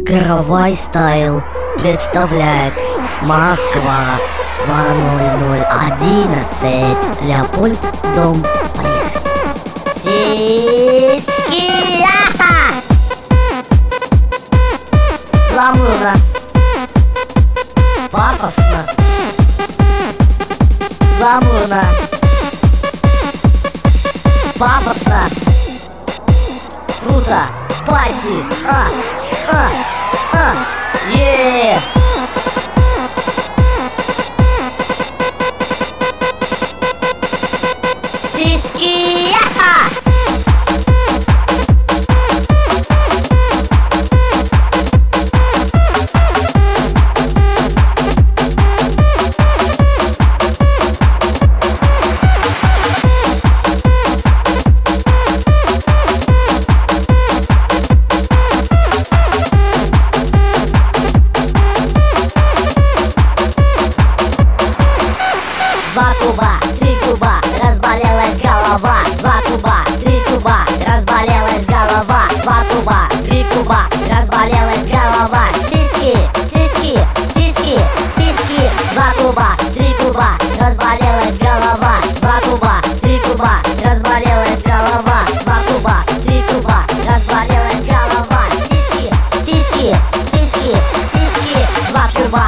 Каравай Стайл представляет Москва 20011 Леопольд, дом. Поехали. Сиськи! Гламурно, пафосно, гламурно, пафосно, круто, пати, е. Сиськи! Два куба, три куба, разболелась голова. Два куба, три куба, разболелась голова. Два куба, три куба, разболелась голова. Сиськи, сиськи, сиськи, сиськи. Два куба, три куба, разболелась голова. Два куба, три куба, разболелась голова. Два куба, три куба, разболелась голова. Сиськи, сиськи, сиськи, сиськи. Два куба.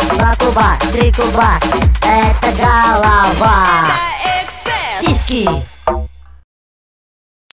Три куба, это голова. Сиськи.